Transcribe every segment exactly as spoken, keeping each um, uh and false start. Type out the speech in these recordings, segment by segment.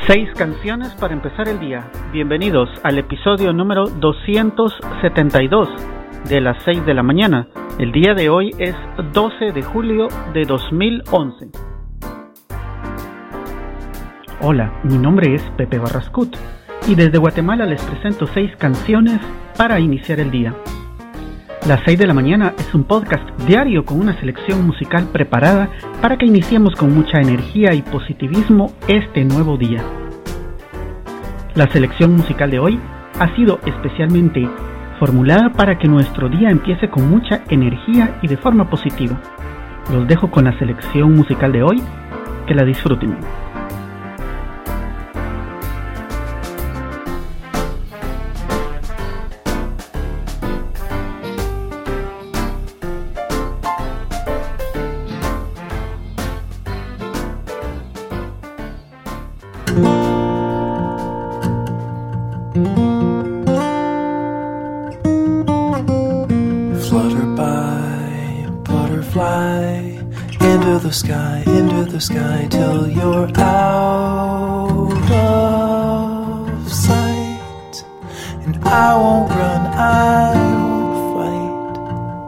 Seis canciones para empezar el día. Bienvenidos al episodio número doscientos setenta y dos de las seis de la mañana. El día de hoy es doce de julio de dos mil once. Hola, mi nombre es Pepe Barrascut y desde Guatemala les presento seis canciones para iniciar el día. Las seis de la mañana es un podcast diario con una selección musical preparada para que iniciemos con mucha energía y positivismo este nuevo día. La selección musical de hoy ha sido especialmente formulada para que nuestro día empiece con mucha energía y de forma positiva. Los dejo con la selección musical de hoy, que la disfruten. Flutter by, butterfly, into the sky, into the sky, till you're out of sight. And I won't run, I won't fight.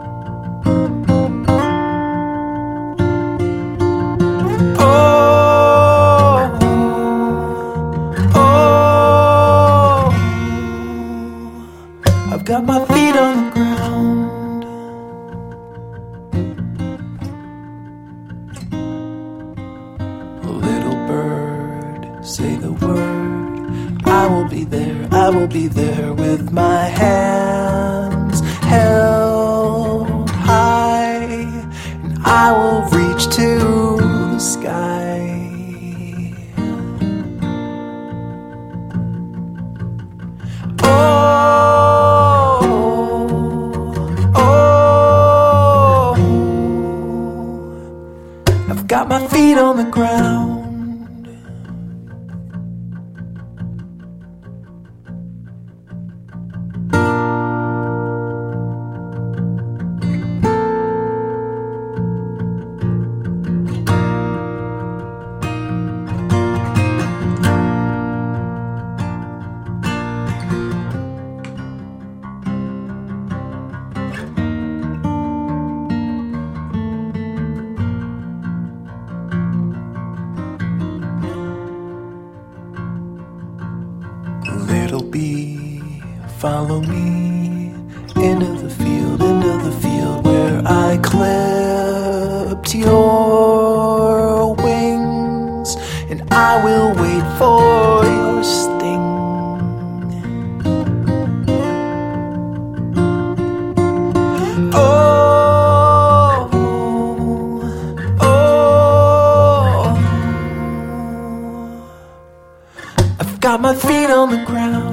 Oh, oh, I've got my feet on the ground. Say the word, I will be there, I will be there with my hands held high, and I will reach to the sky. Oh, oh, I've got my feet on the ground. Little bee, follow me into the field, into the field where I clipped your wings, and I will wait for your sting. Oh, oh, I've got my feet on the ground.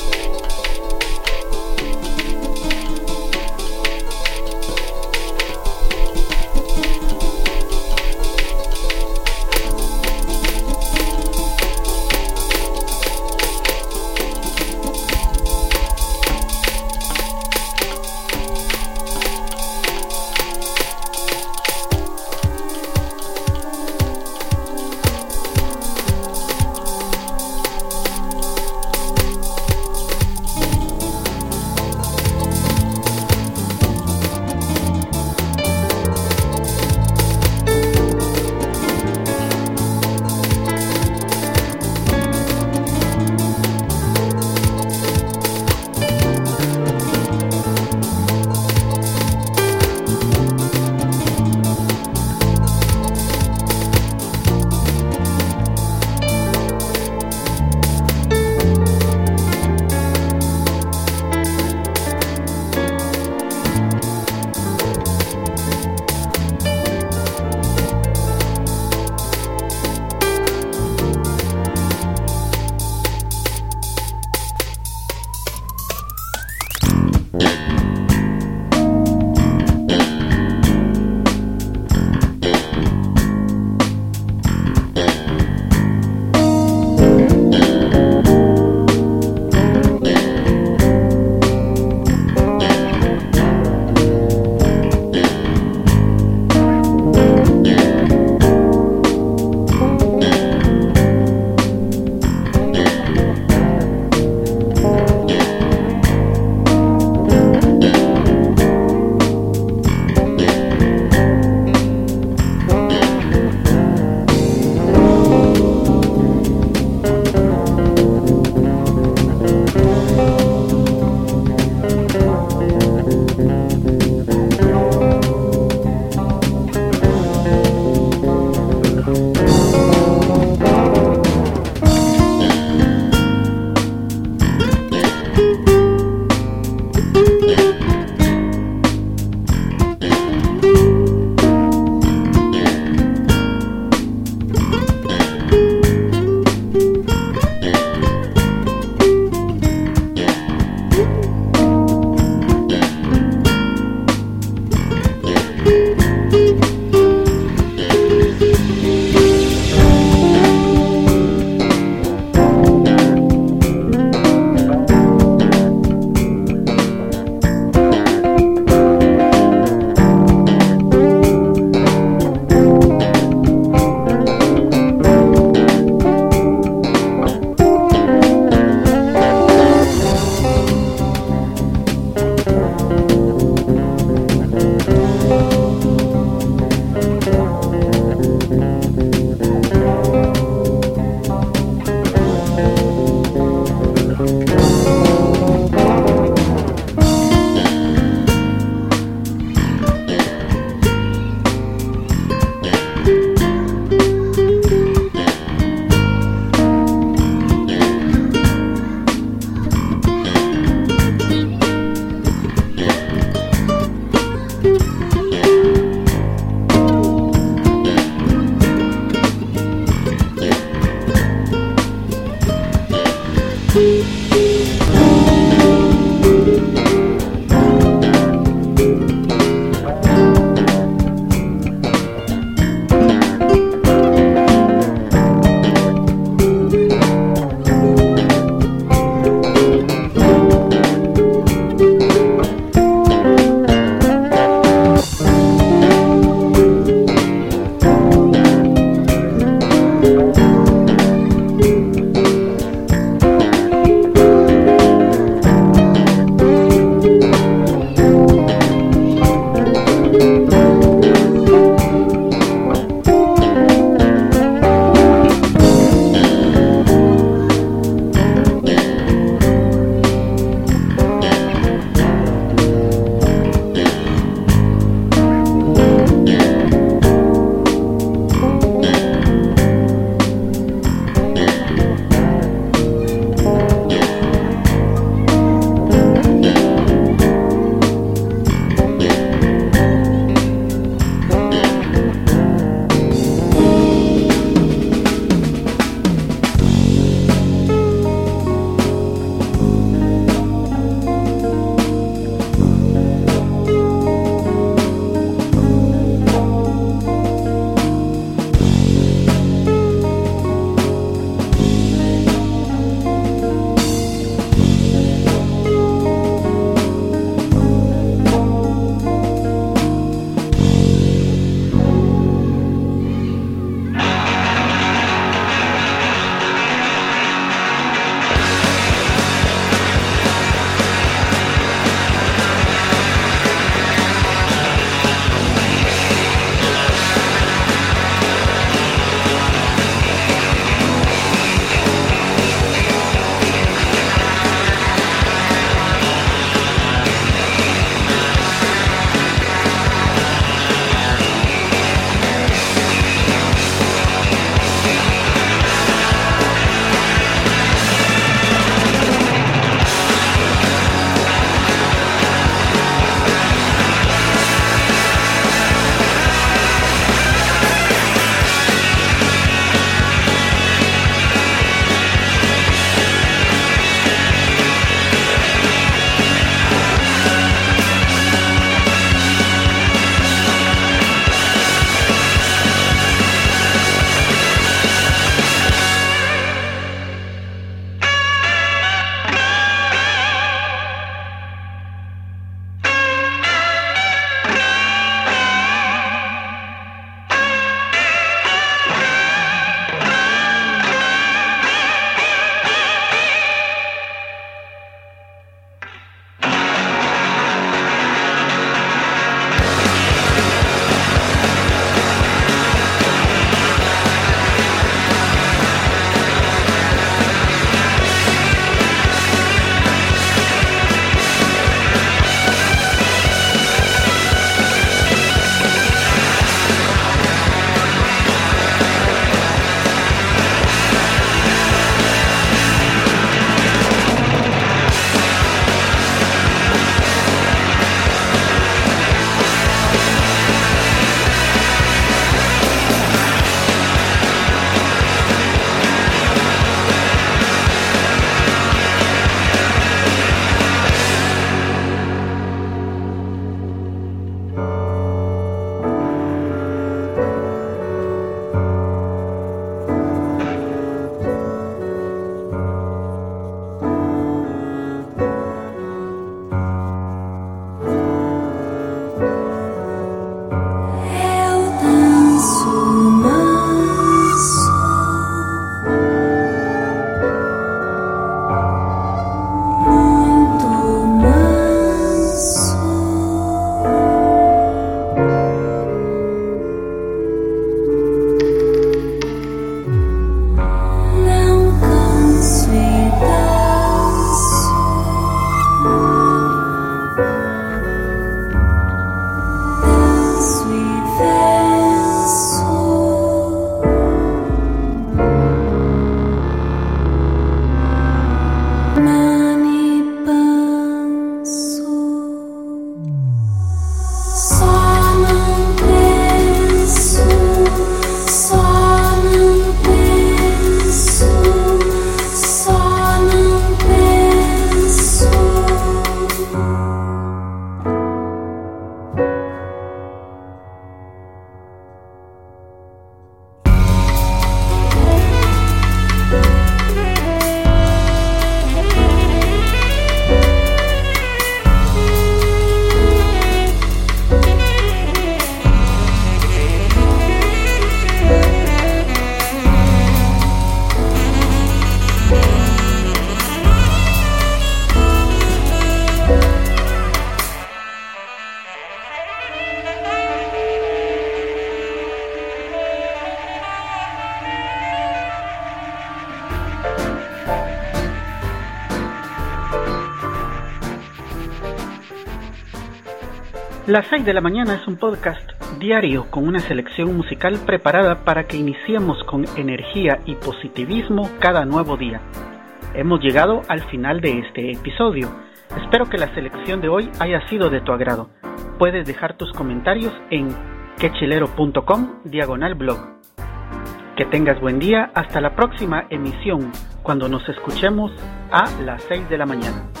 Las seis de la mañana es un podcast diario con una selección musical preparada para que iniciemos con energía y positivismo cada nuevo día. Hemos llegado al final de este episodio. Espero que la selección de hoy haya sido de tu agrado. Puedes dejar tus comentarios en quechilero.com diagonal blog. Que tengas buen día. Hasta la próxima emisión, cuando nos escuchemos a las seis de la mañana.